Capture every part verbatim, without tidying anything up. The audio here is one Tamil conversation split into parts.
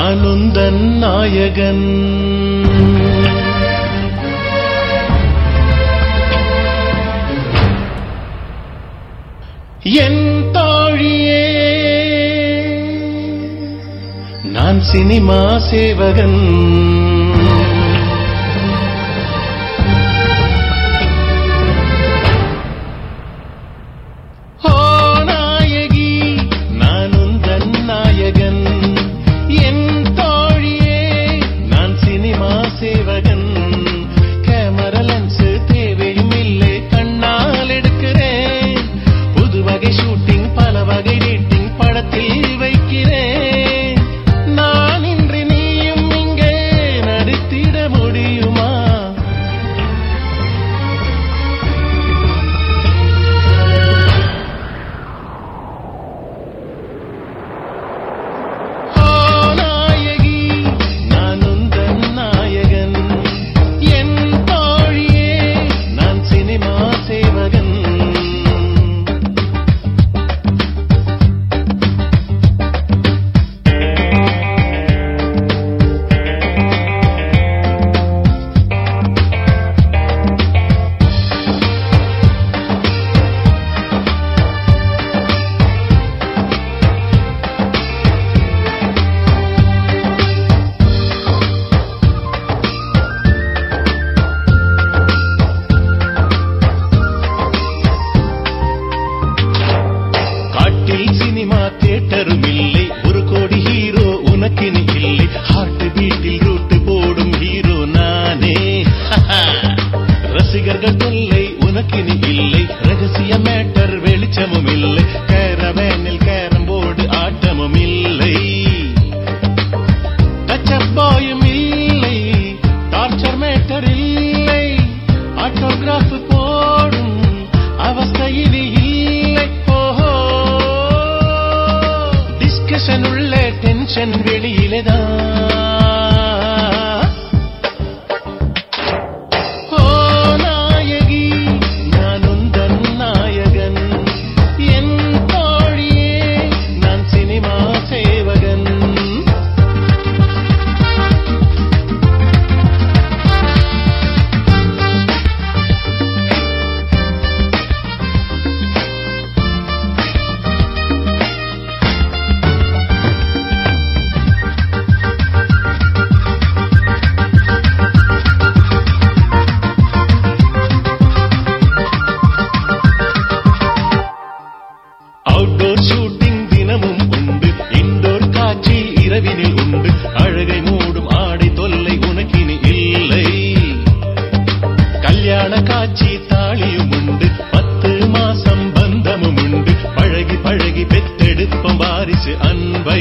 நான் உந்தன் நாயகன். என் தோழியே நான் சினிமா சேவகன். ஓ நாயகி நான் உந்தன் நாயகன். என் தோழியே நான் சினிமா சேவகன். கேமரா லென்ஸ் தேவையும் இல்லை, கண்ணால் எடுக்கிறேன். புது வகை ஷூட்டிங் பல வகை ரேட்டிங் படத்தில் வைக்கிறேன். நான் இன்று நீயும் இங்கே நடித்திட முடியுமா? ஓ நாயகி நான் உந்தன் நாயகன். என் தோழியே நான் சினிமா சேவகன். காட்டில் சினிமா தியேட்டரும் இல்லை, ஒரு கோடி ஹீரோ உனக்கினி இல்லை. ஹார்ட் பீட்டில் ரூட்டு போடும் ஹீரோ நானே. ரசிகர்கள் தொல்லை உனக்கினி இல்லை, ரகசிய மேட்டர் வெளிச்சமும் இல்லை. கேரவேனில் கேரம் போர்டு ஆட்டமும் இல்லை. டச்சப் பாயும் இல்லை, டார்ச்சர் மேட்டர் இல்லை. ஆட்டோகிராஃப் போடும் அவஸ்தையிலே இல்லை. ஓஹோ டிஸ்கஷன் உள்ள டென்ஷன் வெளியிலேதான். ஓ நாயகி நான் உந்தன் நாயகன். என் தோழியே நான் சினிமா சேவகன். அவுட்டோர் ஷூட்டிங் தினமும் உண்டு, இன்டோர் காட்சி இரவினில் உண்டு. அழகை மூடும் ஆடை தொல்லை உனக்கினி இல்லை. கல்யாண காட்சி தாலியும் உண்டு, பத்து மாசம் பந்தமும் உண்டு. பழகி பழகி பெத்தெடுப்போம் வாரிசு அன்பை.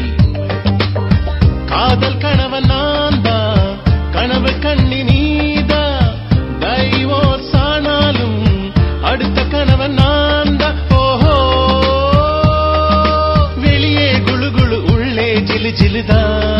காதல் கணவன் நான் தான், கனவு கண்ணி நீதான். டைவோர்ஸ் ஆனாலும் அடுத்த கணவன் நான் தான். ஓஹோ வெளியே குளு குளு உள்ளே ஜிலு ஜிலுதான்.